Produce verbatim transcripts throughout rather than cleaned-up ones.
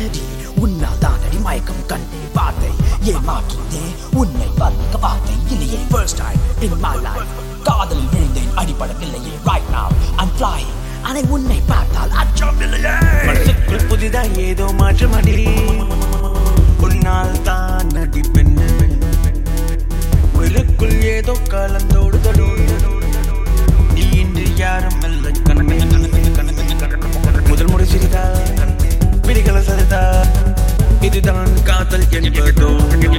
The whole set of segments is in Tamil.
என்னடி உன்னால் தானடி மயக்கம் கண்டே வார்த்தை ஏமாற்றுதே உன்னை வர்ணிக்க வார்த்தை இல்லையே first time in my life காதலில் விழுந்தேன் அடிபடவில்லையே right now I'm flying அனை உன்னை பார்த்தால் அச்சம் இல்லையே மனசுக்குள் புதிதாய் ஏதோ மாற்றம் அடி உன்னால் தான் அடி பெண்ணு உயிருக்குள் ஏதோ கலந்தோடுதலோ நீ இன்று யாரும் அல்ல கண்ணை முதல் முறை சிரித்தா விழிகளை சரிதா இதுதான் காதல் என்பதோ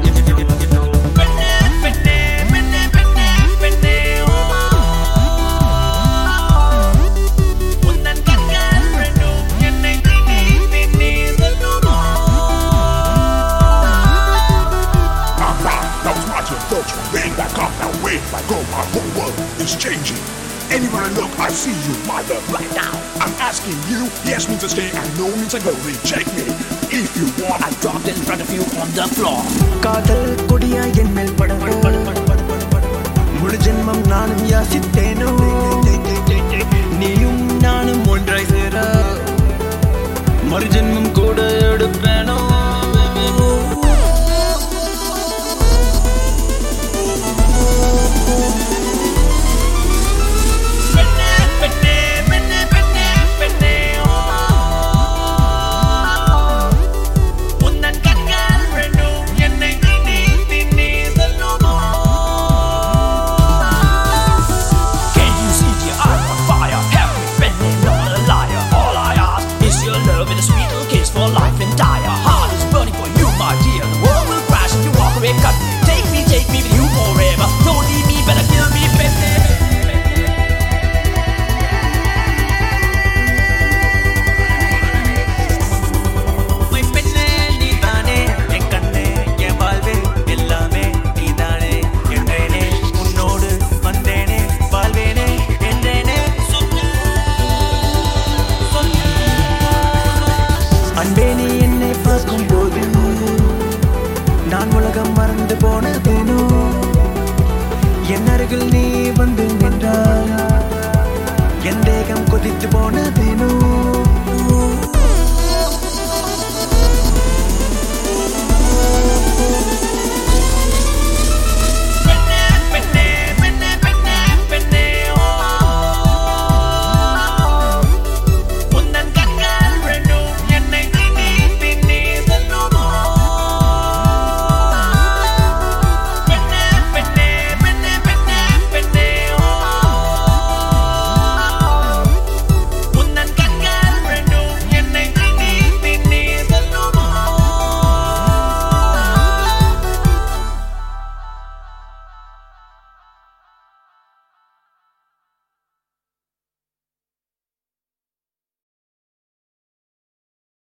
Like oh, my whole world is changing. Anywhere I look, I see you, my love, right now. I'm asking you, yes means to stay and no means to go. Reject me if you want. I dropped in front of you on the floor. காதல் கொடியா என் மேல் படவோ முழு ஜென்மம் நானும் யாசித்தேனோ நீயும் நானும் ஒன்றாய் சேர மறு ஜென்மம் கூட எடுப்பேனோ